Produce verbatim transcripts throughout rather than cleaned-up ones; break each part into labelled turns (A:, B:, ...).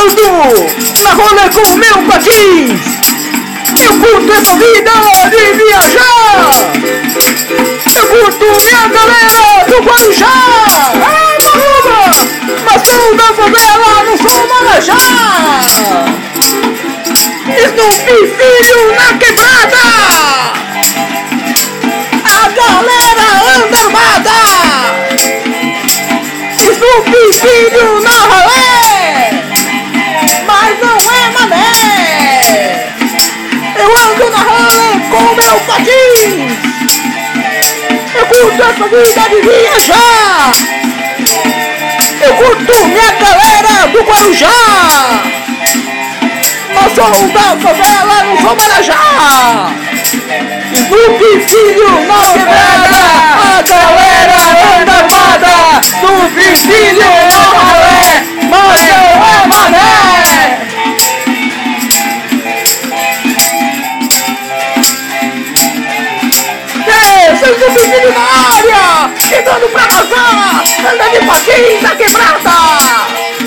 A: ando na rola com o meu patins. Eu curto essa vida de viajar. Eu curto minha galera do Guarujá. Ah, Maruba! Mas sou da favela, não sou Marajá. Snoopy filho na quebrada. A galera anda armada. Snoopy filho na ralé. Mas não é mané. Eu ando na ralé com meu patins. Eu curto essa vida de viajar. Eu curto minha galera do Guarujá. Mas sou da favela, não sou Marajá. Snoopy filho na quebrada. A galera anda armada. Snoopy filho na ralé. Mas não é mané. Ei, seu Snoopy filho na área. Chegando pra vazar. Anda de patins na quebrada.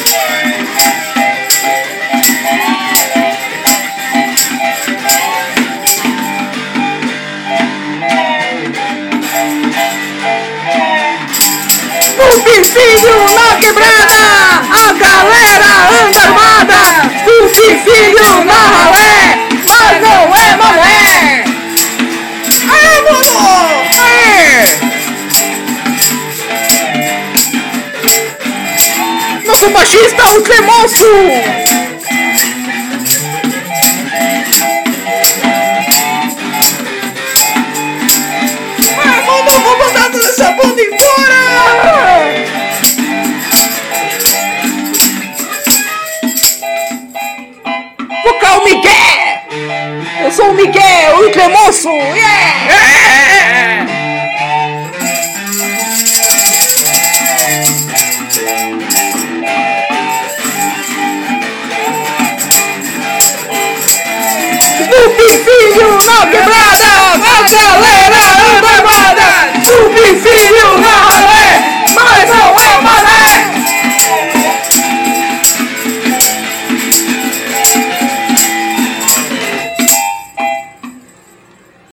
A: Snoopy filho na quebrada, a galera anda armada. Snoopy filho na ralé, mas não é mané. Aê, mano! Aê! Nosso baixista, o Clemonço. Ai, mano, eu vou mandar toda essa banda embora. Vocal Miguel! Eu sou o Miguel, o Clemonço! Yeah! Yeah! Snoopy filho na quebrada! A galera anda armada! Snoopy filho na